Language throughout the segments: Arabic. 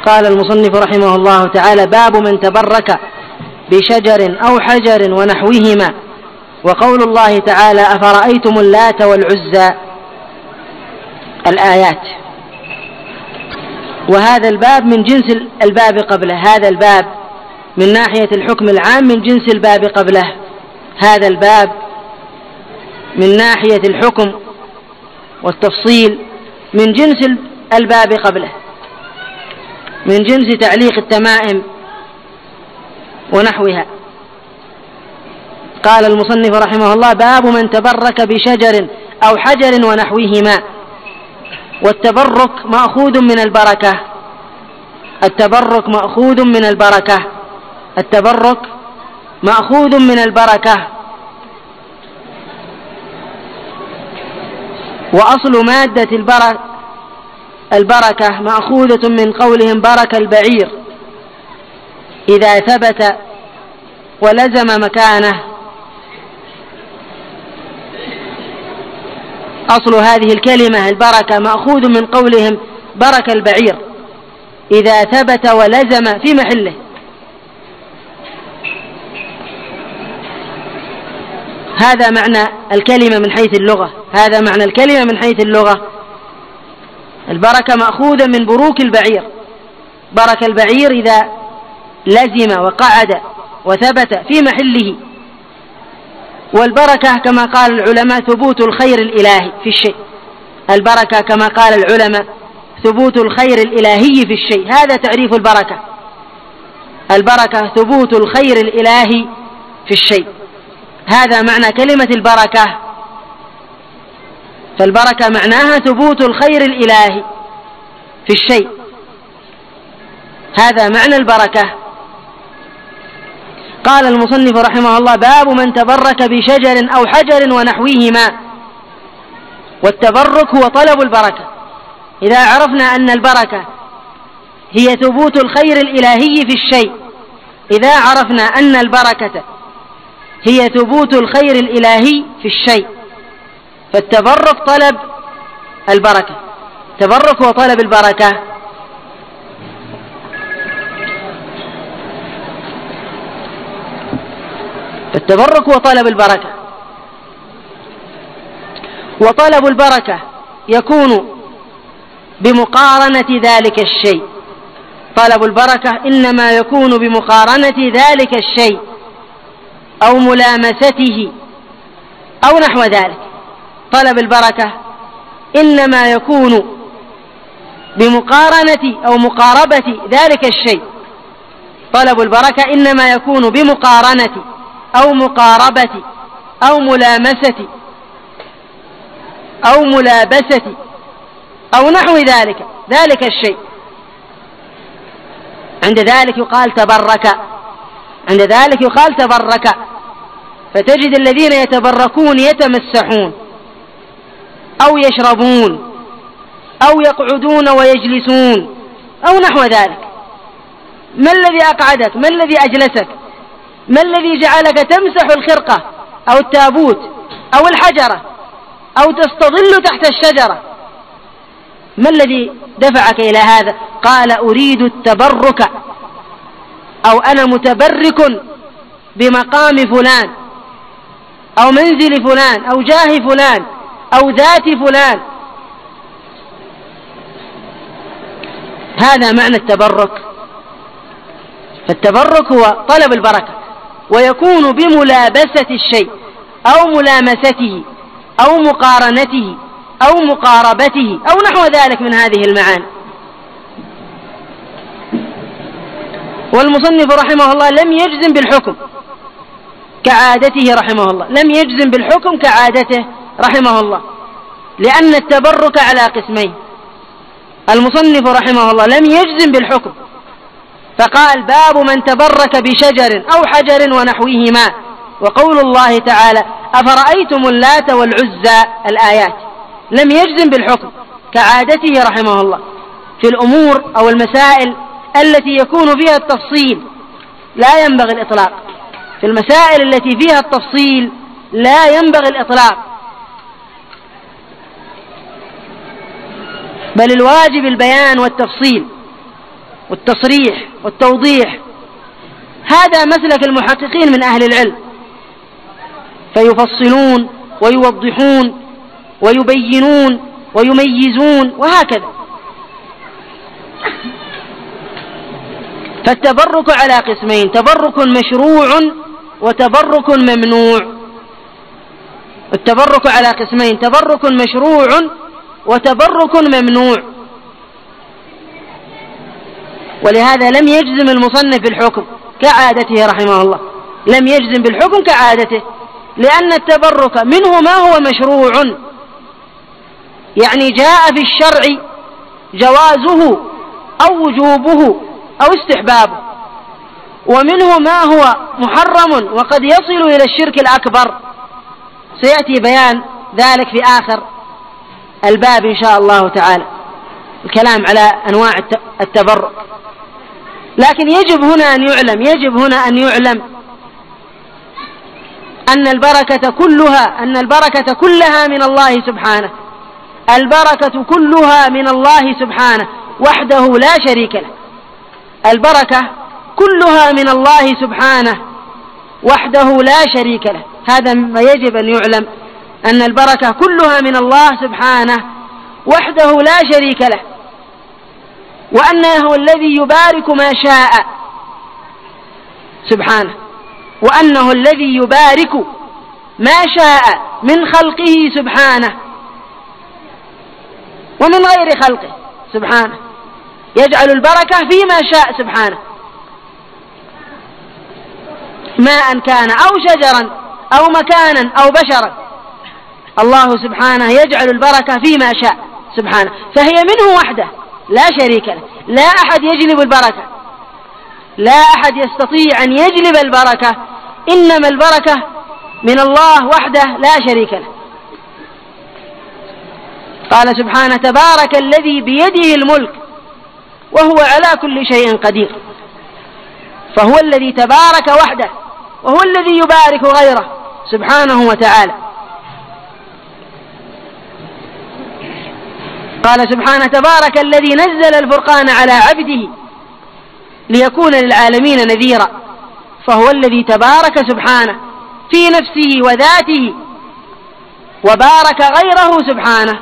قال المصنف رحمه الله تعالى: باب من تبرك بشجر أو حجر ونحوهما. وقول الله تعالى: أفرأيتم اللات والعزى، الآيات. وهذا الباب من جنس الباب قبله، هذا الباب من ناحية الحكم العام من جنس الباب قبله، هذا الباب من ناحية الحكم والتفصيل من جنس الباب قبله، من جنس تعليق التمائم ونحوها. قال المصنف رحمه الله: باب من تبرك بشجر أو حجر ونحوهما. والتبرك مأخوذ من البركة، التبرك مأخوذ من البركة، التبرك مأخوذ من البركة. وأصل مادة البركة مأخوذة من قولهم: برك البعير إذا ثبت ولزم مكانه. أصل هذه الكلمة البركة مأخوذ من قولهم: برك البعير إذا ثبت ولزم في محله. هذا معنى الكلمة من حيث اللغة، هذا معنى الكلمة من حيث اللغة. البركة مأخوذة من بروك البعير، برك البعير إذا لزم وقعد وثبت في محله. والبركة كما قال العلماء ثبوت الخير الإلهي في الشيء، البركة كما قال العلماء ثبوت الخير الإلهي في الشيء، هذا تعريف البركة. البركة ثبوت الخير الإلهي في الشيء، هذا معنى كلمة البركة. فالبركة معناها ثبوت الخير الإلهي في الشيء، هذا معنى البركة. قال المصنف رحمه الله: باب من تبرك بشجر أو حجر ونحوهما. والتبرك هو طلب البركة. إذا عرفنا أن البركة هي ثبوت الخير الإلهي في الشيء، إذا عرفنا أن البركة هي ثبوت الخير الإلهي في الشيء، فالتبرك طلب البركة، التبرك هو طلب البركة. التبرك هو طلب البركة. وطلب البركة يكون بمقارنة ذلك الشيء، طلب البركة إنما يكون بمقارنة ذلك الشيء أو ملامسته أو نحو ذلك. طلب البركة إنما يكون بمقارنة أو مقاربة ذلك الشيء، طلب البركة إنما يكون بمقارنة أو مقاربة أو ملامسة أو ملابسة أو نحو ذلك الشيء. عند ذلك يقال تبرك، عند ذلك يقال تبرك. فتجد الذين يتبركون يتمسحون أو يشربون أو يقعدون ويجلسون أو نحو ذلك. ما الذي أقعدك؟ ما الذي أجلسك؟ ما الذي جعلك تمسح الخرقة أو التابوت أو الحجرة أو تستظل تحت الشجرة؟ ما الذي دفعك إلى هذا؟ قال: أريد التبرك، أو أنا متبرك بمقام فلان أو منزل فلان أو جاه فلان أو ذات فلان. هذا معنى التبرك. فالتبرك هو طلب البركة، ويكون بملابسة الشيء أو ملامسته أو مقارنته أو مقاربته أو نحو ذلك من هذه المعاني. والمصنف رحمه الله لم يجزم بالحكم كعادته رحمه الله، لم يجزم بالحكم كعادته رحمه الله، لأن التبرك على قسمين. المصنف رحمه الله لم يجزم بالحكم، فقال: باب من تبرك بشجر أو حجر ونحوهما. وقول الله تعالى: أفرأيتم اللات والعزى، الآيات. لم يجزم بالحكم كعادته رحمه الله في الأمور أو المسائل التي يكون فيها التفصيل، لا ينبغي الإطلاق. في المسائل التي فيها التفصيل لا ينبغي الإطلاق، بل الواجب البيان والتفصيل. والتصريح والتوضيح. هذا مسلك المحققين من أهل العلم، فيفصلون ويوضحون ويبينون ويميزون وهكذا. فالتبرك على قسمين: تبرك مشروع وتبرك ممنوع. التبرك على قسمين: تبرك مشروع وتبرك ممنوع. ولهذا لم يجزم المصنف بالحكم كعادته رحمه الله، لم يجزم بالحكم كعادته، لأن التبرك منه ما هو مشروع، يعني جاء في الشرع جوازه أو وجوبه أو استحبابه، ومنه ما هو محرم وقد يصل إلى الشرك الأكبر، سيأتي بيان ذلك في آخر الباب إن شاء الله تعالى، الكلام على أنواع التبرك. لكن يجب هنا أن يعلم أن البركة كلها من الله سبحانه، البركة كلها من الله سبحانه وحده لا شريك له. البركة كلها من الله سبحانه وحده لا شريك له. هذا ما يجب أن يعلم، أن البركة كلها من الله سبحانه وحده لا شريك له، وأنه الذي يبارك ما شاء سبحانه، وأنه الذي يبارك ما شاء من خلقه سبحانه ومن غير خلقه سبحانه، يجعل البركة فيما شاء سبحانه، ماء كان أو شجرا أو مكانا أو بشرا، الله سبحانه يجعل البركة فيما شاء سبحانه، فهي منه وحده لا شريك له. لا أحد يجلب البركة، لا أحد يستطيع أن يجلب البركة، إنما البركة من الله وحده لا شريك له. قال سبحانه: تبارك الذي بيده الملك وهو على كل شيء قدير. فهو الذي تبارك وحده، وهو الذي يبارك غيره سبحانه وتعالى. قال سبحانه: تبارك الذي نزل الفرقان على عبده ليكون للعالمين نذيرا. فهو الذي تبارك سبحانه في نفسه وذاته وبارك غيره سبحانه.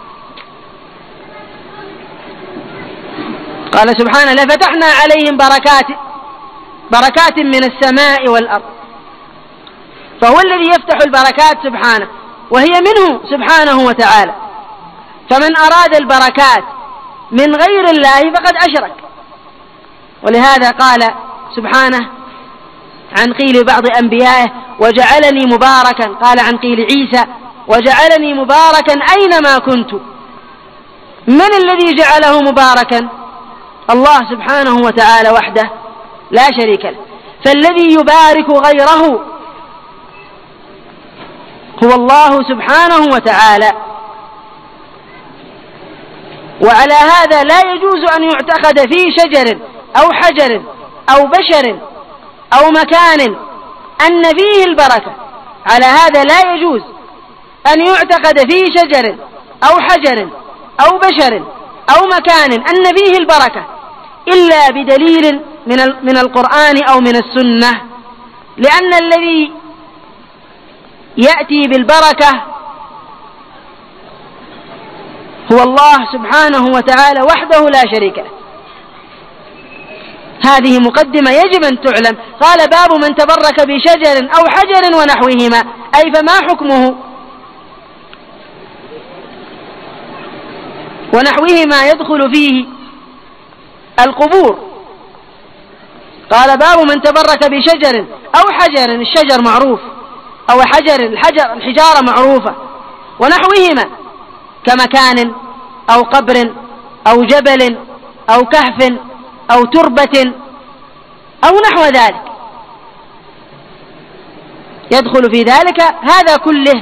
قال سبحانه: لفتحنا عليهم بركات من السماء والأرض. فهو الذي يفتح البركات سبحانه، وهي منه سبحانه وتعالى. فمن أراد البركات من غير الله فقد أشرك. ولهذا قال سبحانه عن قيل بعض أنبيائه: وجعلني مباركا. قال عن قيل عيسى: وجعلني مباركا أينما كنت. من الذي جعله مباركا؟ الله سبحانه وتعالى وحده لا شريك له. فالذي يبارك غيره هو الله سبحانه وتعالى. وعلى هذا لا يجوز أن يعتقد في شجر أو حجر أو بشر أو مكان أن فيه البركة. على هذا لا يجوز أن يعتقد في شجر أو حجر أو بشر أو مكان أن فيه البركة إلا بدليل من القرآن أو من السنة، لأن الذي يأتي بالبركة هو الله سبحانه وتعالى وحده لا شريك له. هذه مقدمة يجب أن تعلم. قال: باب من تبرك بشجر أو حجر ونحوهما، أي فما حكمه؟ ونحوهما يدخل فيه القبور. قال: باب من تبرك بشجر أو حجر، الشجر معروف، أو الحجارة معروفة، ونحوهما كمكان أو قبر أو جبل أو كهف أو تربة أو نحو ذلك، يدخل في ذلك هذا كله.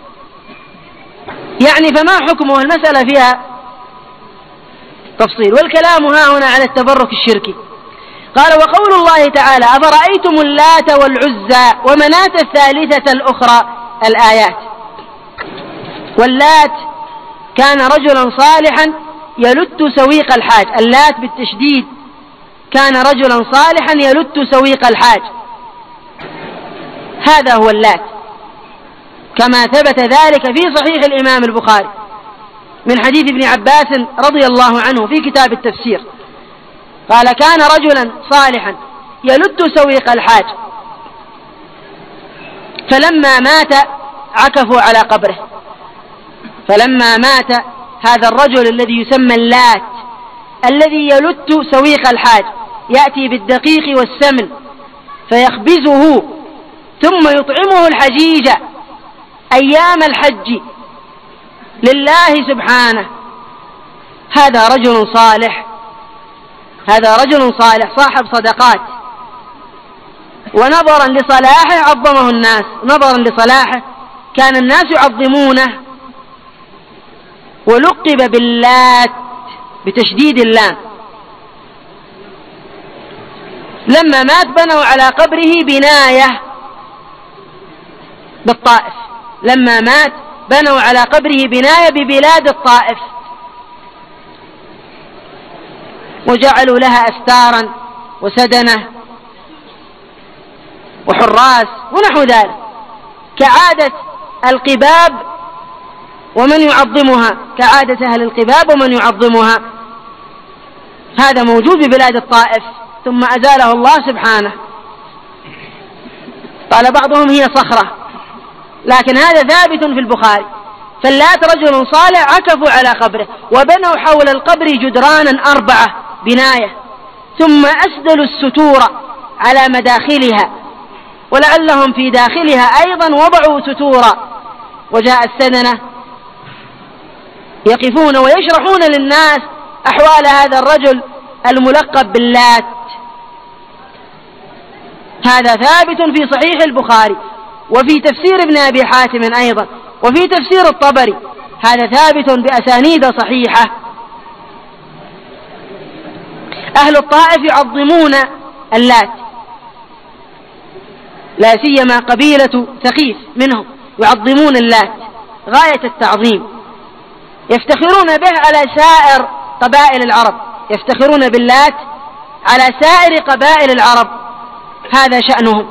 يعني فما حكمه؟ المسألة فيها تفصيل، والكلام ها هنا على التبرك الشركي. قال: وقول الله تعالى: أفرأيتم اللات والعزى ومناة الثالثة الأخرى، الآيات. واللات كان رجلا صالحا يلت سويق الحاج، اللات بالتشديد كان رجلا صالحا يلت سويق الحاج. هذا هو اللات، كما ثبت ذلك في صحيح الإمام البخاري من حديث ابن عباس رضي الله عنه في كتاب التفسير، قال: كان رجلا صالحا يلت سويق الحاج، فلما مات عكفوا على قبره. فلما مات هذا الرجل الذي يسمى اللات الذي يلت سويق الحاج، يأتي بالدقيق والسمن فيخبزه ثم يطعمه الحجيج أيام الحج لله سبحانه. هذا رجل صالح، هذا رجل صالح صاحب صدقات، ونظرا لصلاحه عظمه الناس، نظرا لصلاحه كان الناس يعظمونه، ولقب باللات بتشديد اللام. لما مات بنوا على قبره بناية بالطائف، لما مات بنوا على قبره بناية ببلاد الطائف، وجعلوا لها أستارا وسدنة وحراس ونحو ذلك، كعادة القباب ومن يعظمها، كعادة أهل القباب ومن يعظمها. هذا موجود ببلاد الطائف ثم أزاله الله سبحانه. قال بعضهم هي صخرة، لكن هذا ثابت في البخاري. فاللات رجل صالح عكفوا على قبره وبنوا حول القبر جدرانا 4 بناية، ثم أسدلوا الستور على مداخلها، ولعلهم في داخلها أيضا وضعوا ستورا. وجاء السدنة يقفون ويشرحون للناس أحوال هذا الرجل الملقب باللات. هذا ثابت في صحيح البخاري وفي تفسير ابن أبي حاتم أيضا وفي تفسير الطبري، هذا ثابت بأسانيد صحيحة. أهل الطائف يعظمون اللات، لا سيما قبيلة ثقيف منهم يعظمون اللات غاية التعظيم، يفتخرون به على سائر قبائل العرب، يفتخرون باللات على سائر قبائل العرب، هذا شأنهم.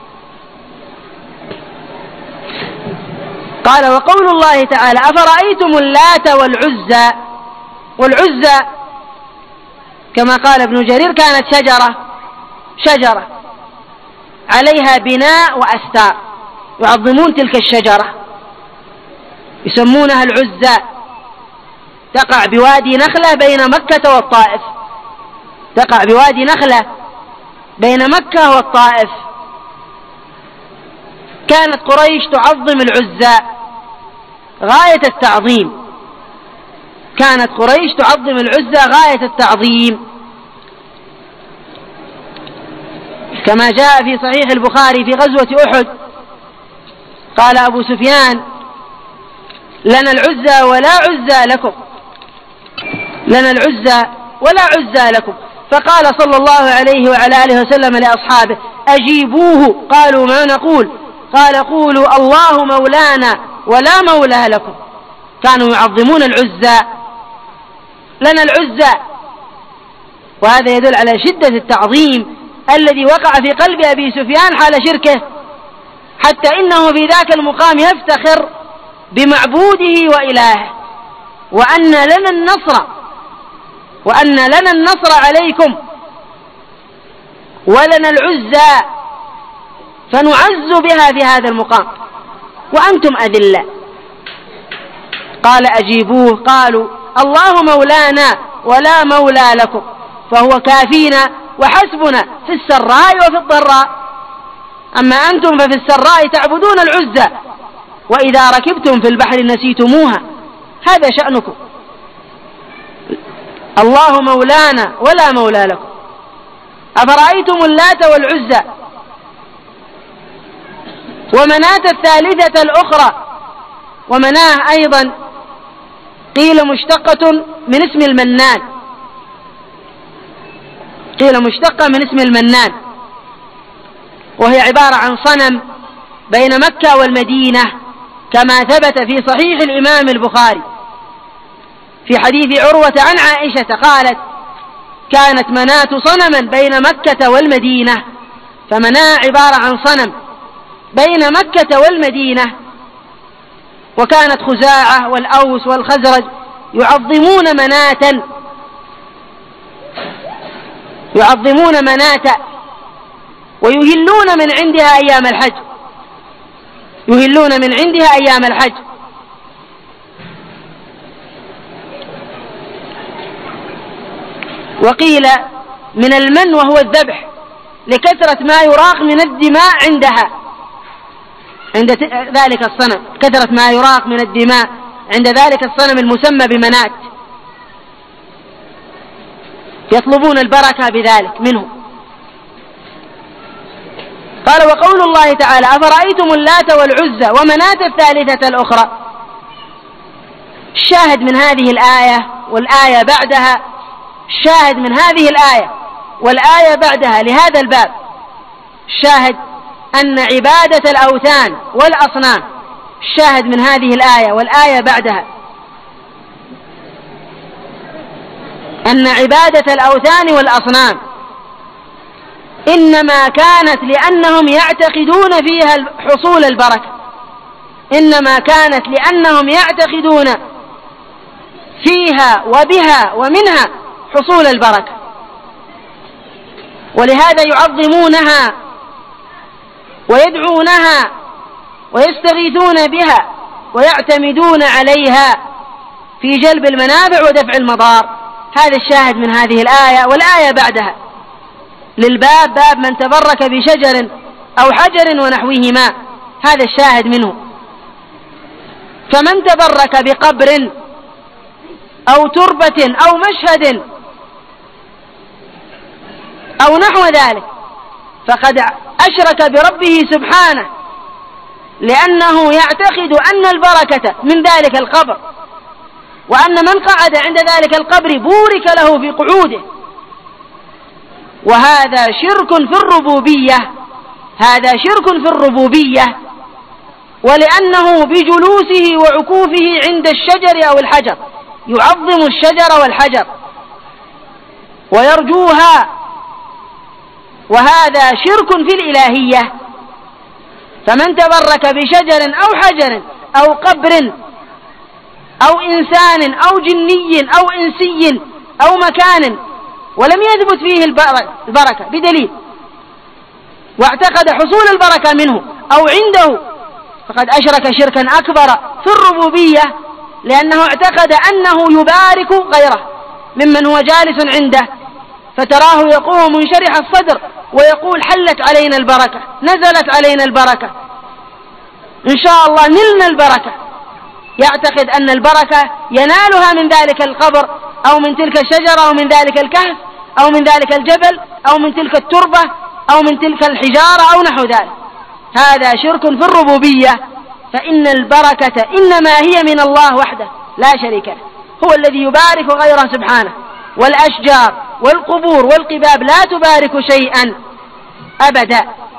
قال: وقول الله تعالى: أفرأيتم اللات والعزى. والعزى كما قال ابن جرير كانت شجرة عليها بناء وأستار، يعظمون تلك الشجرة يسمونها العزى، تقع بوادي نخلة بين مكة والطائف، تقع بوادي نخلة بين مكة والطائف. كانت قريش تعظم العزى غاية التعظيم، كانت قريش تعظم العزى غاية التعظيم، كما جاء في صحيح البخاري في غزوة أحد قال أبو سفيان: لنا العزى ولا عزى لكم، لنا العزى ولا عزى لكم. فقال صلى الله عليه وعلى آله وسلم لأصحابه: أجيبوه. قالوا: ما نقول؟ قال: قولوا الله مولانا ولا مولى لكم. كانوا يعظمون العزى، لنا العزى. وهذا يدل على شدة التعظيم الذي وقع في قلب أبي سفيان حال شركه، حتى إنه في ذاك المقام يفتخر بمعبوده وإلهه، وأن لنا النصر، وأن لنا النصر عليكم ولنا العزى، فنعز بها في هذا المقام وأنتم أذلة. قال: أجيبوه. قالوا: الله مولانا ولا مولى لكم، فهو كافينا وحسبنا في السراء وفي الضراء، أما أنتم ففي السراء تعبدون العزى، وإذا ركبتم في البحر نسيتموها، هذا شأنكم. الله مولانا ولا مولى لكم. أفرأيتم اللات والعزى ومناة الثالثة الأخرى. ومناه أيضا قيل مشتقة من اسم المنان، قيل مشتقة من اسم المنان، وهي عبارة عن صنم بين مكة والمدينة، كما ثبت في صحيح الإمام البخاري في حديث عروة عن عائشة قالت: كانت مناة صنما بين مكة والمدينة، فمناة عبارة عن صنم بين مكة والمدينة. وكانت خزاعة والأوس والخزرج يعظمون مناة ويهلون من عندها أيام الحج. وقيل من المن وهو الذبح لكثرة ما يراق من الدماء عند ذلك الصنم، كثرة ما يراق من الدماء عند ذلك الصنم المسمى بمناة، يطلبون البركة بذلك منه. قال: وقول الله تعالى: أفرأيتم اللات والعزى ومناة الثالثة الأخرى. الشاهد من هذه الآية والآية بعدها، الشاهد من هذه الآية والآية بعدها لهذا الباب، الشاهد أن عبادة الأوثان والأصنام، الشاهد من هذه الآية والآية بعدها أن عبادة الأوثان والأصنام إنما كانت لأنهم يعتقدون فيها حصول البركة، إنما كانت لأنهم يعتقدون فيها وبها ومنها حصول البركة، ولهذا يعظمونها ويدعونها ويستغيثون بها ويعتمدون عليها في جلب المنافع ودفع المضار. هذا الشاهد من هذه الآية والآية بعدها للباب، باب من تبرك بشجر أو حجر ونحوهما، هذا الشاهد منه. فمن تبرك بقبر أو تربة أو مشهد أو نحو ذلك فقد أشرك بربه سبحانه، لأنه يعتقد أن البركة من ذلك القبر، وأن من قعد عند ذلك القبر بورك له في قعوده، وهذا شرك في الربوبية، هذا شرك في الربوبية. ولأنه بجلوسه وعكوفه عند الشجر أو الحجر يعظم الشجر والحجر ويرجوها، وهذا شرك في الإلهية. فمن تبرك بشجر أو حجر أو قبر أو إنسان أو جني أو إنسي أو مكان ولم يثبت فيه البركة بدليل، واعتقد حصول البركة منه أو عنده، فقد أشرك شركا أكبر في الربوبية، لأنه اعتقد أنه يبارك غيره ممن هو جالس عنده، فتراه يقوم منشرح الصدر ويقول: حلت علينا البركة، نزلت علينا البركة، إن شاء الله نلنا البركة. يعتقد أن البركة ينالها من ذلك القبر أو من تلك الشجرة أو من ذلك الكهف أو من ذلك الجبل أو من تلك التربة أو من تلك الحجارة أو نحو ذلك. هذا شرك في الربوبية، فإن البركة إنما هي من الله وحده لا شريك له، هو الذي يبارك غيره سبحانه، والأشجار والقبور والقباب لا تبارك شيئا أبدا.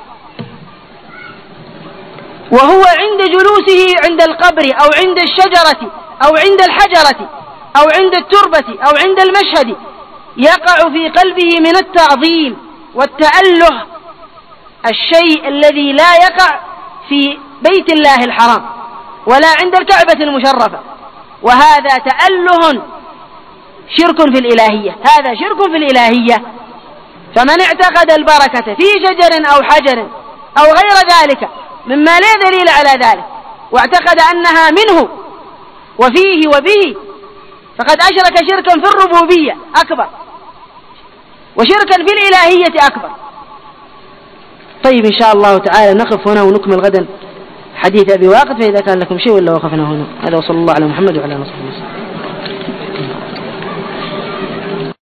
وهو عند جلوسه عند القبر أو عند الشجرة أو عند الحجرة أو عند التربة أو عند المشهد يقع في قلبه من التعظيم والتأله الشيء الذي لا يقع في بيت الله الحرام ولا عند الكعبة المشرفة، وهذا تأله شرك في الإلهية، هذا شرك في الإلهية. فمن اعتقد البركة في شجر أو حجر أو غير ذلك مما لا دليل على ذلك، واعتقد أنها منه وفيه وبه، فقد أشرك شركا في الربوبية أكبر وشركا في الإلهية أكبر. طيب إن شاء الله تعالى نقف هنا ونكمل غدا حديث أبي واقد، فإذا كان لكم شيء ولا وقفنا هنا. هذا وصلى الله على محمد وعلى آله وصحبه وسلم.